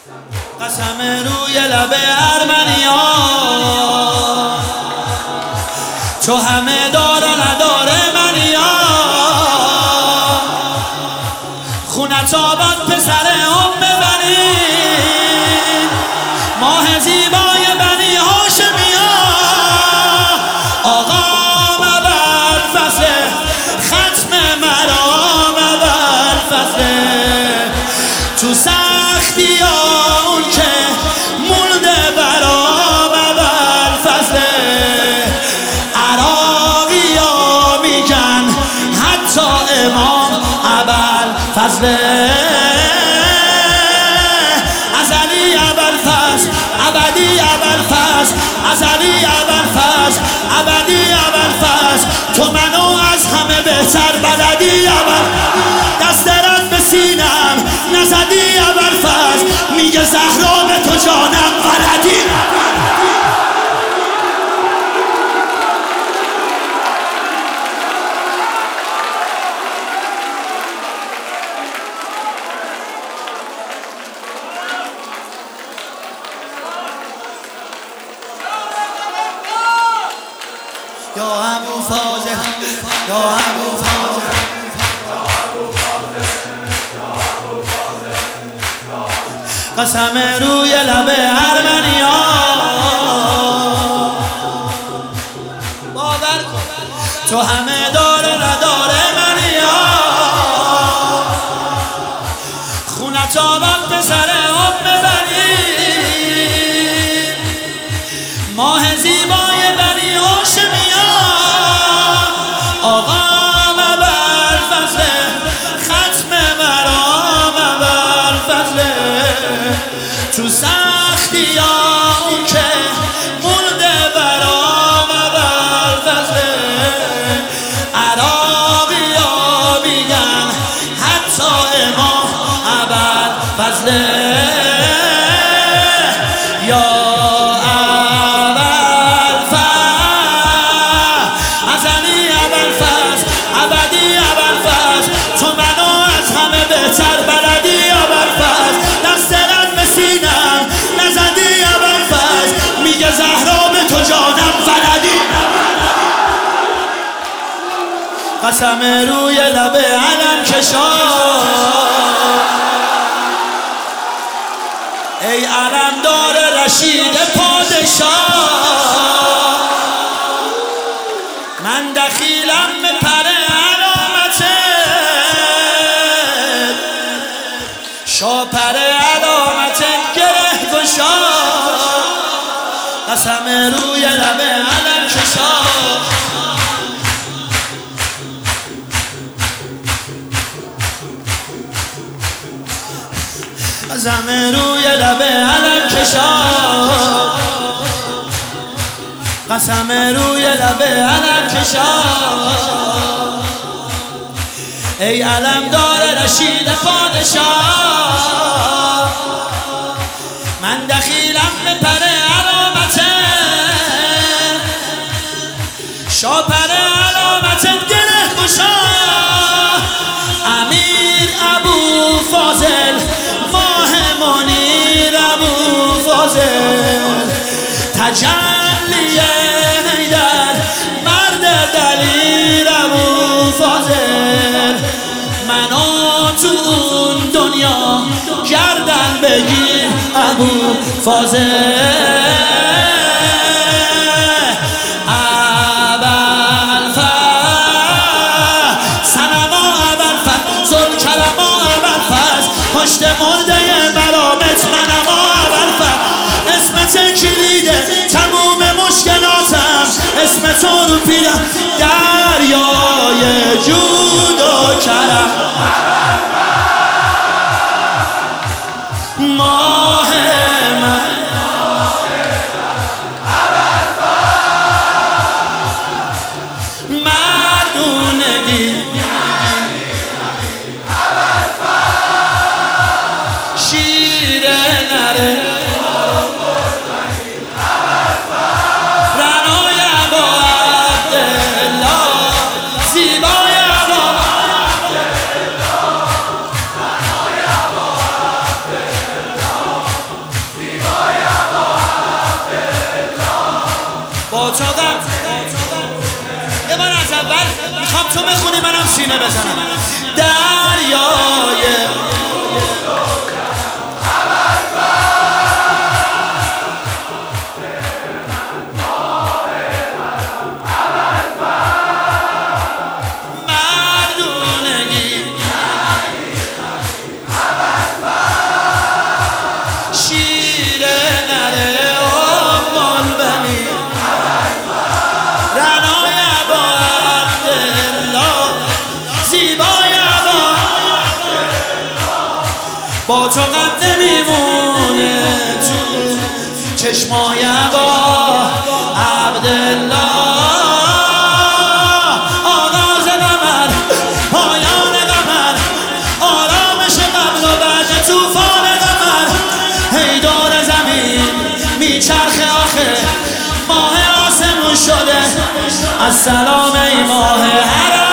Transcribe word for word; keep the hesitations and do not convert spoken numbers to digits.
قسم روی لب ارمنیا تو همه داره نداره منیا خونت آباد پسر ام ببرین ماه زیبای بنی هاشمیا آقا مبر فصل ختم مرام مبر فصل تو سختی ها اون که مونده برام مبر فصل عراقی ها میگن حتی امام ابل فصل ازلی ابل فصل ابدی ابل فصل ازلی ابل فصل ابدی ابل فصل تو منو از همه بهتر بلدی ابل دست رد به سینم نزدی ابل فصل میگه زهرا به تو جانم بلدی یا ابو فاضل یا ابو فاضل قسم روی لب ارمنیا باور تو همه داره نداره منیا خونت آباد پسر ام ببرین ماه زیبای بنی هاشمیا آقا مبر فصل ختم مرام مبر فصل تو سختی ها اون که مونده برام مبر فصل عراقی ها میگن حتی امام ابل فصل یا تو منو از همه بهتر بلدی ابل فصل دست رد به سینم نزدی ابل فصل میگه زهرا به تو جانم بلدی قسم روی لب علم کشا ای علم دار رشید پادشاه من دخیلم به پر شاپر علامت گره گشا قسم روی لب علم کشا قسم روی لب علم کشا قسم روی لب علم کشا ای علم دار رشید پادشاه من دخیلم به پر علامته شاپر علامتت گره گشا امیر ابو فاضل ماه منیر ابو فاضل تجلی حیدر مرد دلیر ابو فاضل منو تو اون دنیا گردن بگیر ابو فاضل ابل فصل سنما ابل فصل ذوالکرما ابل فصل پشت مرده مرامت منما ابل فصل اسمت کلیده تموم مشکلاتم اسم تو رو پیرم دریای جود و کرم ماه من مردونگی شیر نره رنای با عبدالله زیبای با تو بخونی منم سینه بزنم. دریای با تو قد نمیمونه تو چشمای با عبدالله. آغاز قمر پایان قمر آرامش قبل و بعد توفان قمر. هی دور زمین میچرخه آخه ماه آسمون شده. السلام ای ماه هر